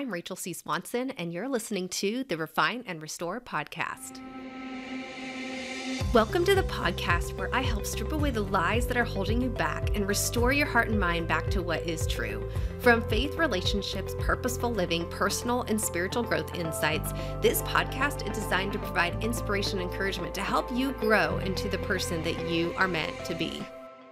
I'm Rachel C. Swanson, and you're listening to the Refine and Restore podcast. Welcome to the podcast where I help strip away the lies that are holding you back and restore your heart and mind back to what is true. From faith, relationships, purposeful living, personal and spiritual growth insights, this podcast is designed to provide inspiration and encouragement to help you grow into the person that you are meant to be.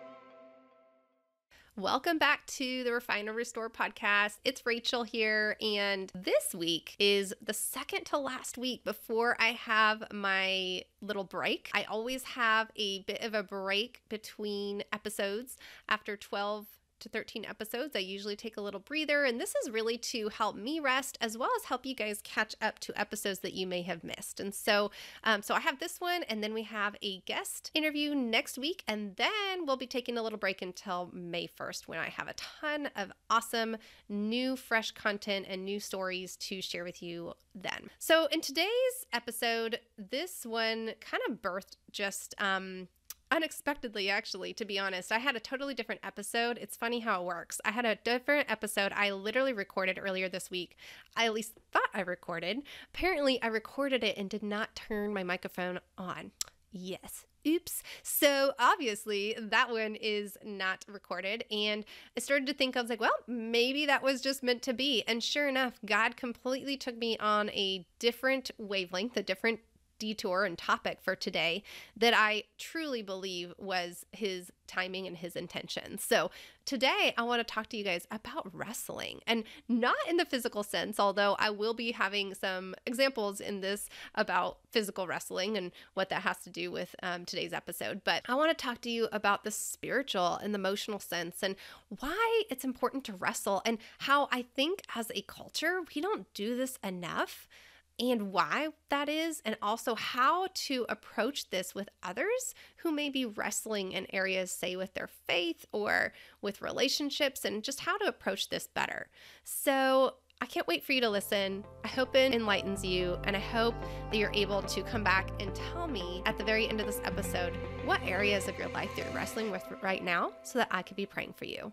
Welcome back to the Refine and Restore podcast. It's Rachel here, and this week is the second to last week before I have my little break. I always have a bit of a break between episodes. After 12 to 13 episodes, I usually take a little breather, and this is really to help me rest as well as help you guys catch up to episodes that you may have missed. And so I have this one, and then we have a guest interview next week, and then we'll be taking a little break until May 1st when I have a ton of awesome new fresh content and new stories to share with you then. So in today's episode, this one kind of birthed just unexpectedly, actually, to be honest. I had a totally different episode. It's funny how it works. I had a different episode I literally recorded earlier this week. I at least thought I recorded. Apparently, I recorded it and did not turn my microphone on. Yes. Oops. So obviously that one is not recorded. And I started to think, I was like, well, maybe that was just meant to be. And sure enough, God completely took me on a different wavelength, a different detour and topic for today that I truly believe was his timing and his intention. So today I want to talk to you guys about wrestling, and not in the physical sense, although I will be having some examples in this about physical wrestling and what that has to do with today's episode. But I want to talk to you about the spiritual and the emotional sense and why it's important to wrestle, and how I think as a culture, we don't do this enough, and why that is, and also how to approach this with others who may be wrestling in areas, say, with their faith or with relationships, and just how to approach this better. So I can't wait for you to listen. I hope it enlightens you, and I hope that you're able to come back and tell me at the very end of this episode what areas of your life that you're wrestling with right now so that I could be praying for you.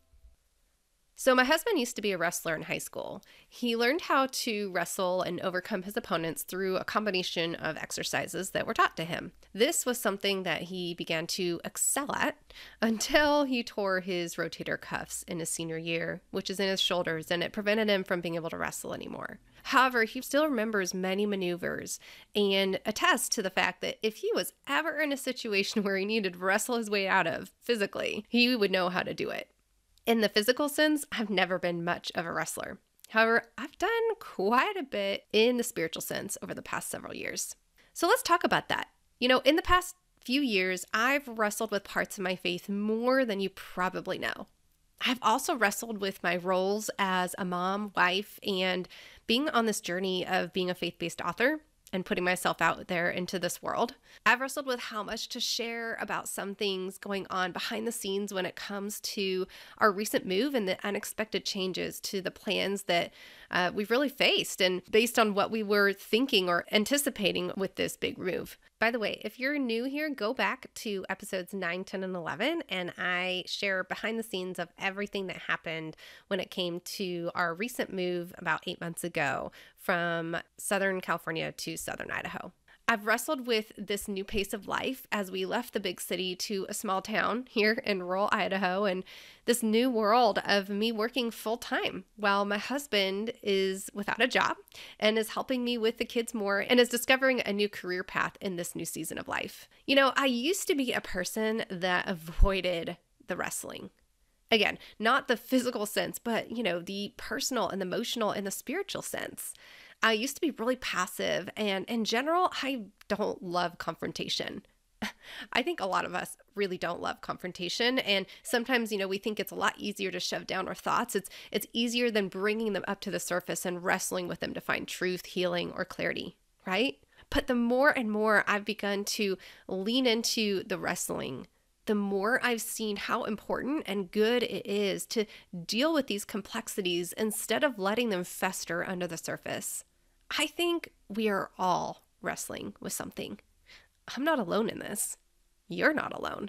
So my husband used to be a wrestler in high school. He learned how to wrestle and overcome his opponents through a combination of exercises that were taught to him. This was something that he began to excel at until he tore his rotator cuffs in his senior year, which is in his shoulders, and it prevented him from being able to wrestle anymore. However, he still remembers many maneuvers and attests to the fact that if he was ever in a situation where he needed to wrestle his way out of physically, he would know how to do it. In the physical sense, I've never been much of a wrestler. However, I've done quite a bit in the spiritual sense over the past several years. So let's talk about that. In the past few years, I've wrestled with parts of my faith more than you probably know. I've also wrestled with my roles as a mom, wife, and being on this journey of being a faith-based author and putting myself out there into this world. I've wrestled with how much to share about some things going on behind the scenes when it comes to our recent move and the unexpected changes to the plans that we've really faced, and based on what we were thinking or anticipating with this big move. By the way, if you're new here, go back to episodes 9, 10, and 11, and I share behind the scenes of everything that happened when it came to our recent move about 8 months ago from Southern California to Southern Idaho. I've wrestled with this new pace of life as we left the big city to a small town here in rural Idaho, and this new world of me working full time while my husband is without a job and is helping me with the kids more and is discovering a new career path in this new season of life. I used to be a person that avoided the wrestling. Again, not the physical sense, but, the personal and the emotional and the spiritual sense. I used to be really passive, and in general, I don't love confrontation. I think a lot of us really don't love confrontation, and sometimes, we think it's a lot easier to shove down our thoughts. It's easier than bringing them up to the surface and wrestling with them to find truth, healing, or clarity, right? But the more and more I've begun to lean into the wrestling, the more I've seen how important and good it is to deal with these complexities instead of letting them fester under the surface. I think we are all wrestling with something. I'm not alone in this. You're not alone.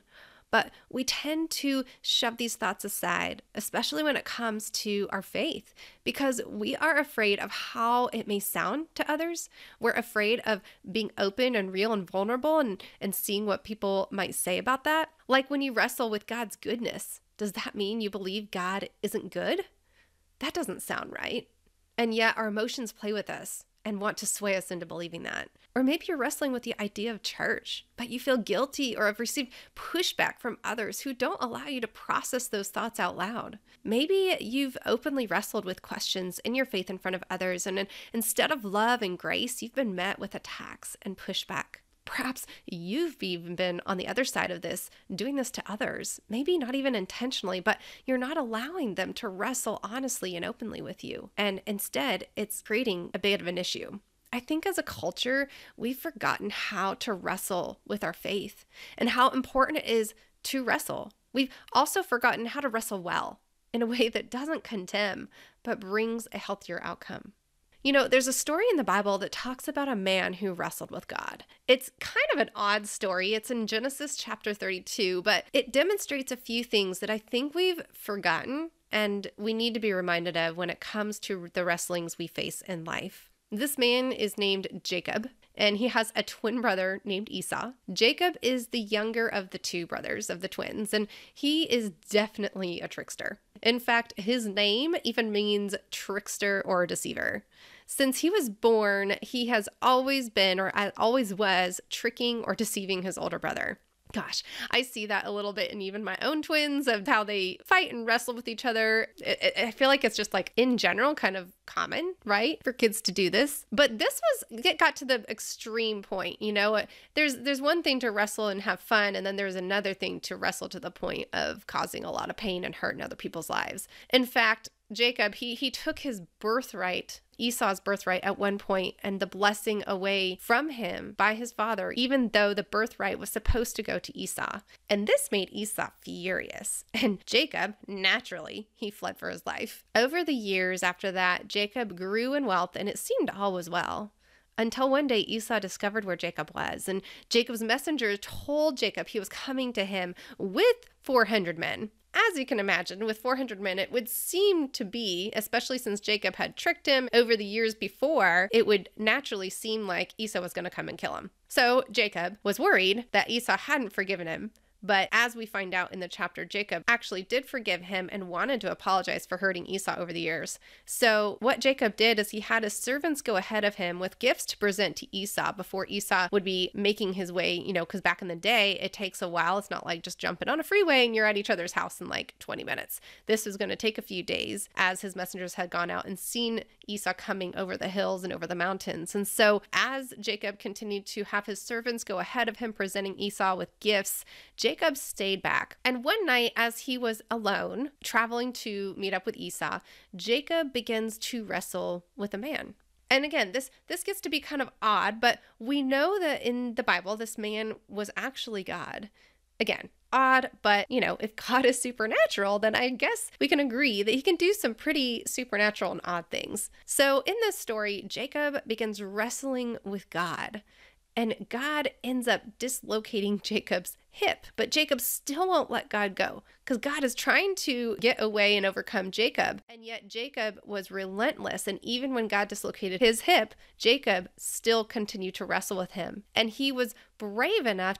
but we tend to shove these thoughts aside, especially when it comes to our faith, because we are afraid of how it may sound to others. We're afraid of being open and real and vulnerable and seeing what people might say about that. Like when you wrestle with God's goodness, does that mean you believe God isn't good? That doesn't sound right. And yet our emotions play with us and want to sway us into believing that. Or maybe you're wrestling with the idea of church, but you feel guilty or have received pushback from others who don't allow you to process those thoughts out loud. Maybe you've openly wrestled with questions in your faith in front of others, and instead of love and grace, you've been met with attacks and pushback. Perhaps you've even been on the other side of this, doing this to others, maybe not even intentionally, but you're not allowing them to wrestle honestly and openly with you. And instead, it's creating a bit of an issue. I think as a culture, we've forgotten how to wrestle with our faith and how important it is to wrestle. We've also forgotten how to wrestle well in a way that doesn't condemn, but brings a healthier outcome. You know, there's a story in the Bible that talks about a man who wrestled with God. It's kind of an odd story. It's in Genesis chapter 32, but it demonstrates a few things that I think we've forgotten and we need to be reminded of when it comes to the wrestlings we face in life. This man is named Jacob, and he has a twin brother named Esau. Jacob is the younger of the two brothers, of the twins, and he is definitely a trickster. In fact, his name even means trickster or deceiver. Since he was born, he has always been, or always was, tricking or deceiving his older brother. Gosh, I see that a little bit in even my own twins of how they fight and wrestle with each other. I feel like it's just like in general kind of common, right, for kids to do this. But this got to the extreme point, you know. There's one thing to wrestle and have fun, and then there's another thing to wrestle to the point of causing a lot of pain and hurt in other people's lives. In fact, Jacob, he took his birthright, Esau's birthright at one point, and the blessing away from him by his father, even though the birthright was supposed to go to Esau. And this made Esau furious. And Jacob, naturally, he fled for his life. Over the years after that, Jacob grew in wealth, and it seemed all was well. Until one day Esau discovered where Jacob was, and Jacob's messenger told Jacob he was coming to him with 400 men. As you can imagine, with 400 men, it would seem to be, especially since Jacob had tricked him over the years before, it would naturally seem like Esau was going to come and kill him. So Jacob was worried that Esau hadn't forgiven him. But as we find out in the chapter, Jacob actually did forgive him and wanted to apologize for hurting Esau over the years. So what Jacob did is he had his servants go ahead of him with gifts to present to Esau before Esau would be making his way, you know, because back in the day, it takes a while. It's not like just jumping on a freeway and you're at each other's house in like 20 minutes. This was going to take a few days as his messengers had gone out and seen Esau coming over the hills and over the mountains. And so as Jacob continued to have his servants go ahead of him presenting Esau with gifts, Jacob stayed back. And one night, as he was alone, traveling to meet up with Esau, Jacob begins to wrestle with a man. And again, this gets to be kind of odd, but we know that in the Bible, this man was actually God. Again, odd, but you know, if God is supernatural, then I guess we can agree that he can do some pretty supernatural and odd things. So in this story, Jacob begins wrestling with God. And God ends up dislocating Jacob's hip, but Jacob still won't let God go because God is trying to get away and overcome Jacob. And yet Jacob was relentless. And even when God dislocated his hip, Jacob still continued to wrestle with him. And Jacob was brave enough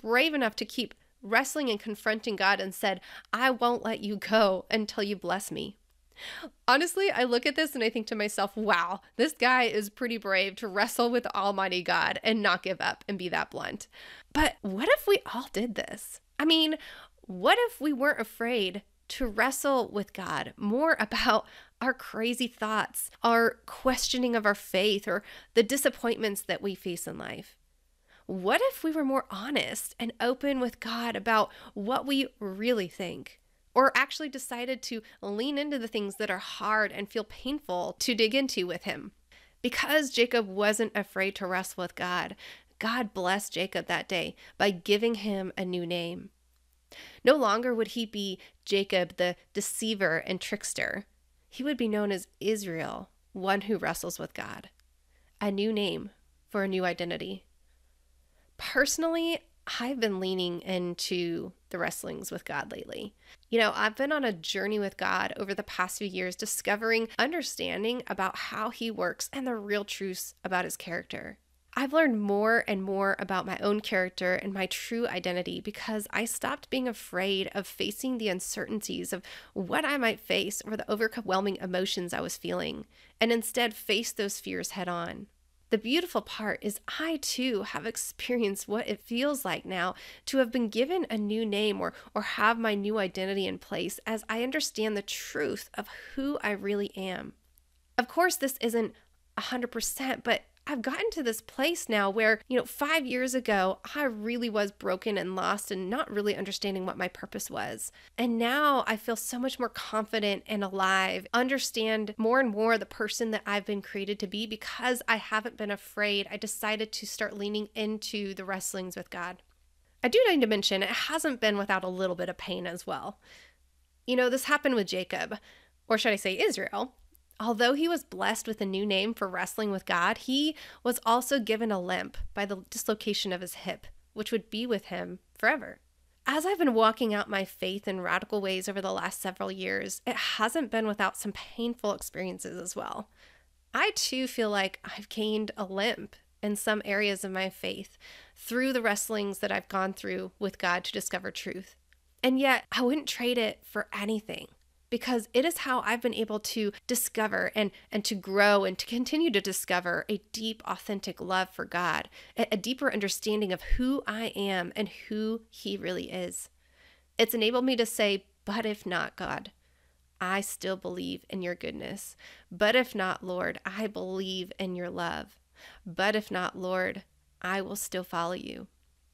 to keep wrestling and confronting God and said, I won't let you go until you bless me. Honestly, I look at this and I think to myself, wow, this guy is pretty brave to wrestle with Almighty God and not give up and be that blunt. But what if we all did this? I mean, what if we weren't afraid to wrestle with God more about our crazy thoughts, our questioning of our faith, or the disappointments that we face in life? What if we were more honest and open with God about what we really think? Or actually decided to lean into the things that are hard and feel painful to dig into with him. Because Jacob wasn't afraid to wrestle with God, God blessed Jacob that day by giving him a new name. No longer would he be Jacob, the deceiver and trickster. He would be known as Israel, one who wrestles with God. A new name for a new identity. Personally, I've been leaning into the wrestlings with God lately. I've been on a journey with God over the past few years, discovering understanding about how he works and the real truths about his character. I've learned more and more about my own character and my true identity because I stopped being afraid of facing the uncertainties of what I might face or the overwhelming emotions I was feeling, and instead faced those fears head on. The beautiful part is I too have experienced what it feels like now to have been given a new name or have my new identity in place as I understand the truth of who I really am. Of course, this isn't 100%, but I've gotten to this place now where, 5 years ago, I really was broken and lost and not really understanding what my purpose was. And now I feel so much more confident and alive, understand more and more the person that I've been created to be because I haven't been afraid. I decided to start leaning into the wrestlings with God. I do need to mention it hasn't been without a little bit of pain as well. This happened with Jacob, or should I say Israel. Although he was blessed with a new name for wrestling with God, he was also given a limp by the dislocation of his hip, which would be with him forever. As I've been walking out my faith in radical ways over the last several years, it hasn't been without some painful experiences as well. I too feel like I've gained a limp in some areas of my faith through the wrestlings that I've gone through with God to discover truth. And yet, I wouldn't trade it for anything, because it is how I've been able to discover and to grow and to continue to discover a deep, authentic love for God, a deeper understanding of who I am and who he really is. It's enabled me to say, but if not, God, I still believe in your goodness. But if not, Lord, I believe in your love. But if not, Lord, I will still follow you.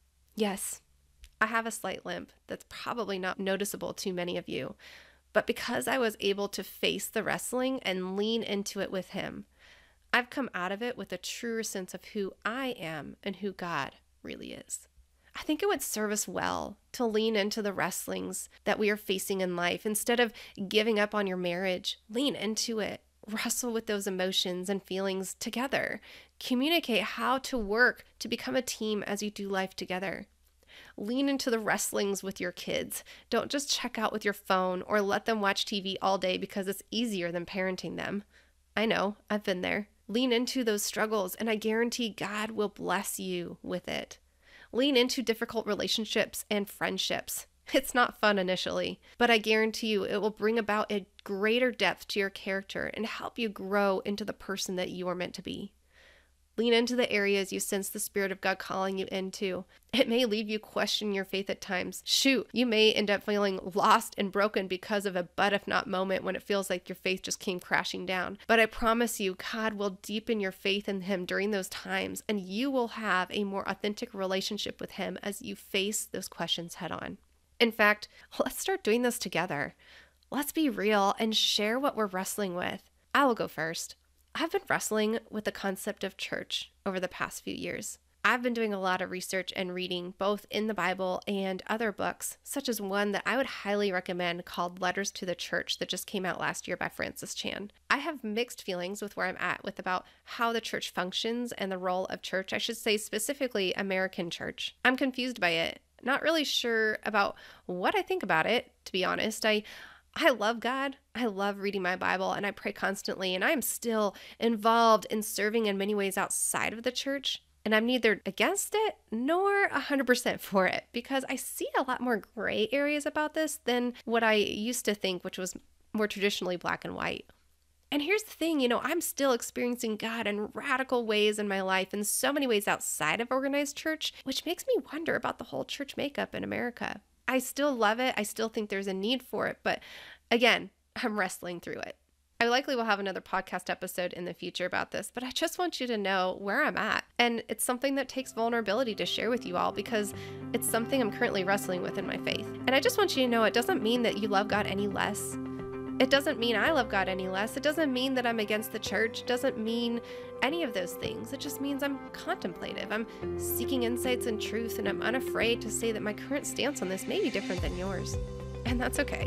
Yes, I have a slight limp that's probably not noticeable to many of you. But because I was able to face the wrestling and lean into it with him, I've come out of it with a truer sense of who I am and who God really is. I think it would serve us well to lean into the wrestlings that we are facing in life. Instead of giving up on your marriage, lean into it. Wrestle with those emotions and feelings together. Communicate how to work to become a team as you do life together. Lean into the wrestlings with your kids. Don't just check out with your phone or let them watch TV all day because it's easier than parenting them. I know, I've been there. Lean into those struggles, and I guarantee God will bless you with it. Lean into difficult relationships and friendships. It's not fun initially, but I guarantee you it will bring about a greater depth to your character and help you grow into the person that you are meant to be. Lean into the areas you sense the Spirit of God calling you into. It may leave you questioning your faith at times. Shoot, you may end up feeling lost and broken because of a but if not moment when it feels like your faith just came crashing down. But I promise you, God will deepen your faith in him during those times, and you will have a more authentic relationship with him as you face those questions head on. In fact, let's start doing this together. Let's be real and share what we're wrestling with. I will go first. I've been wrestling with the concept of church over the past few years. I've been doing a lot of research and reading both in the Bible and other books, such as one that I would highly recommend called Letters to the Church that just came out last year by Francis Chan. I have mixed feelings with where I'm at with about how the church functions and the role of church, I should say specifically American church. I'm confused by it, not really sure about what I think about it, to be honest. I love God. I love reading my Bible and I pray constantly, and I'm still involved in serving in many ways outside of the church. And I'm neither against it nor 100% for it because I see a lot more gray areas about this than what I used to think, which was more traditionally black and white. And here's the thing, I'm still experiencing God in radical ways in my life, in so many ways outside of organized church, which makes me wonder about the whole church makeup in America. I still love it. I still think there's a need for it. But again, I'm wrestling through it. I likely will have another podcast episode in the future about this, but I just want you to know where I'm at. And it's something that takes vulnerability to share with you all because it's something I'm currently wrestling with in my faith. And I just want you to know it doesn't mean that you love God any less. It doesn't mean I love God any less. It doesn't mean that I'm against the church. It doesn't mean any of those things. It just means I'm contemplative. I'm seeking insights and truth, and I'm unafraid to say that my current stance on this may be different than yours. And that's okay.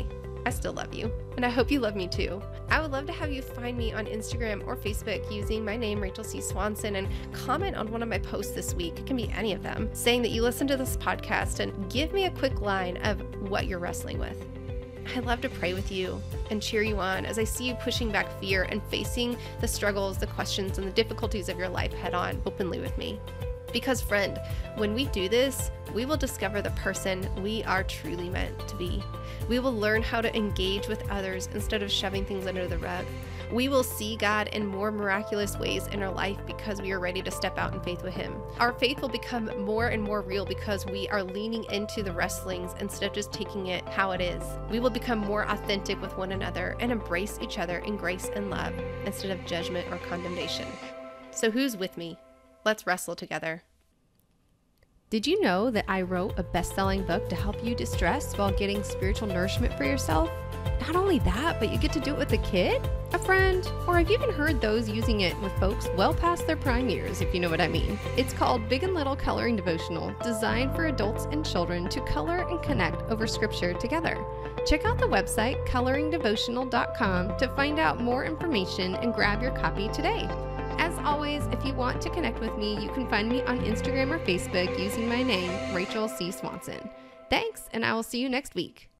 I still love you, and I hope you love me too. I would love to have you find me on Instagram or Facebook using my name, Rachel C. Swanson, and comment on one of my posts this week. It can be any of them, saying that you listen to this podcast and give me a quick line of what you're wrestling with. I love to pray with you and cheer you on as I see you pushing back fear and facing the struggles, the questions, and the difficulties of your life head on openly with me. Because friend, when we do this, we will discover the person we are truly meant to be. We will learn how to engage with others instead of shoving things under the rug. We will see God in more miraculous ways in our life because we are ready to step out in faith with Him. Our faith will become more and more real because we are leaning into the wrestlings instead of just taking it how it is. We will become more authentic with one another and embrace each other in grace and love instead of judgment or condemnation. So who's with me? Let's wrestle together. Did you know that I wrote a best-selling book to help you distress while getting spiritual nourishment for yourself? Not only that, but you get to do it with a kid, a friend, or I've even heard those using it with folks well past their prime years, if you know what I mean. It's called Big and Little Coloring Devotional, designed for adults and children to color and connect over scripture together. Check out the website coloringdevotional.com to find out more information and grab your copy today. As always, if you want to connect with me, you can find me on Instagram or Facebook using my name, Rachel C. Swanson. Thanks, and I will see you next week.